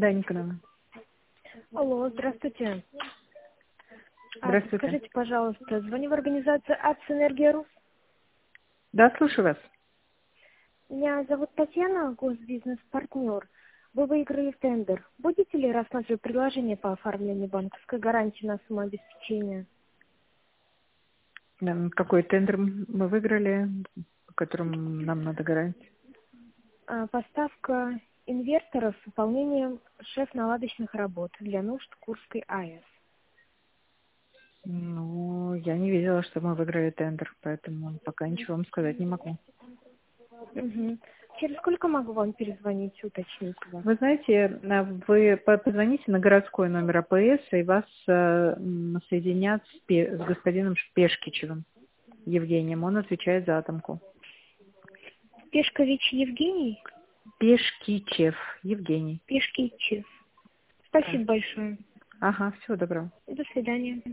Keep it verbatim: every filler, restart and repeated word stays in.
Да, Николаевна. Алло, здравствуйте. Здравствуйте. А, скажите, пожалуйста, звоню в организацию АЦ «Энергия.ру». Да, слушаю вас. Меня зовут Татьяна, госбизнес-партнер. Вы выиграли тендер. Будете ли рассматривать предложение по оформлению банковской гарантии на самообеспечение? Да, какой тендер мы выиграли, по которому нам надо гарантия? А, поставка инверторов с выполнением шеф-наладочных работ для нужд Курской АЭС. Ну, я не видела, что мы выиграли тендер, поэтому пока ничего вам сказать не могу. Угу. Через сколько могу вам перезвонить, уточнить вас? Вы знаете, вы по- позвоните на городской номер АПС, и вас э, м, соединят с, Пе- с господином Пешкичевым Евгением. Он отвечает за атомку. Пешкович Евгений? Пешкичев Евгений. Пешкичев. Да. Спасибо большое. Ага, всего доброго. До свидания.